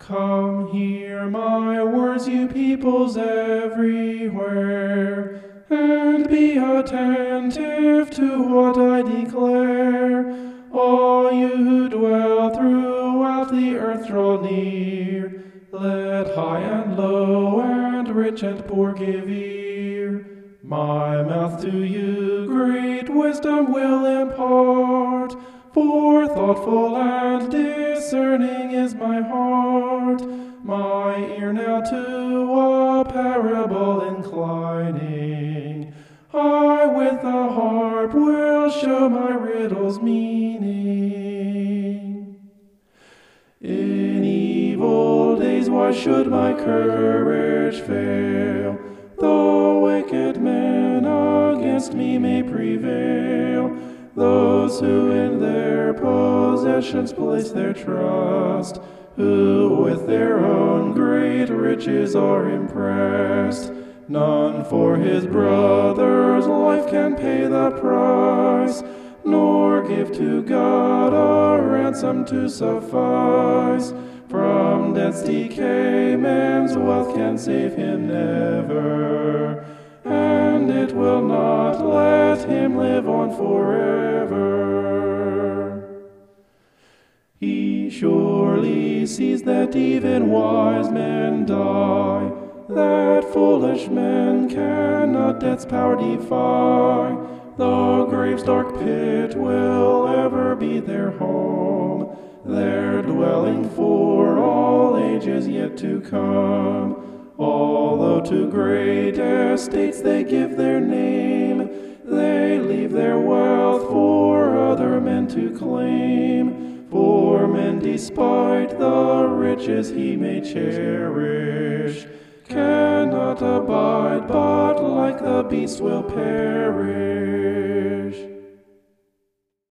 Come hear my words, you peoples everywhere, and be attentive to what I declare. All you who dwell throughout the earth, draw near. Let high and low and rich and poor give ear. My mouth to you great wisdom will impart, for thoughtful and discerning is my heart. My ear now to a parable inclining, I with the harp will show my riddle's meaning. In evil days why should my courage fail? Though wicked men against me may prevail, those who in their possessions place their trust, who with their own great riches are impressed, none for his brother's life can pay the price, nor give to God a ransom to suffice. From death's decay man's wealth can save him never, and it will not let him live on forever. He surely sees that even wise men die, that foolish men cannot death's power defy. The grave's dark pit will ever be their home, their dwelling for all ages yet to come. Although to great estates they give their name, they leave their wealth for other men to claim. For men, despite the riches he may cherish, cannot abide, but like the beast will perish.